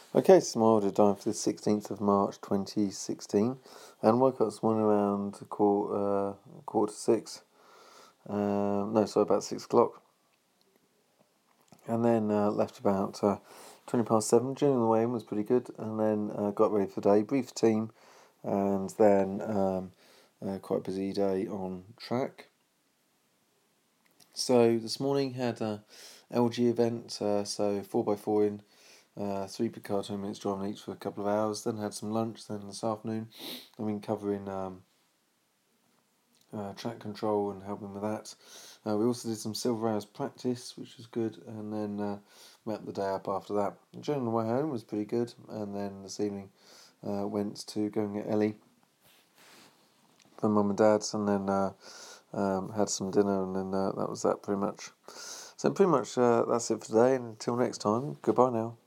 Okay, so my order time for the 16th of March 2016, and woke up this morning around quarter to six. About 6 o'clock, and then left about 20 past seven. Journey on the way in was pretty good, and then got ready for the day, briefed the team, and then quite a busy day on track. So this morning had a LG event, so 4x4 in. 3 Picard 20 minutes driving each for a couple of hours, then had some lunch. Then this afternoon I've been covering track control and helping with that. We also did some silver hours practice, which was good, and then wrapped the day up after that. The journey on the way home was pretty good, and then this evening went to go and get Ellie from mum and dad's, and then had some dinner, and then that was that pretty much. So pretty much that's it for today, and until next time, goodbye now.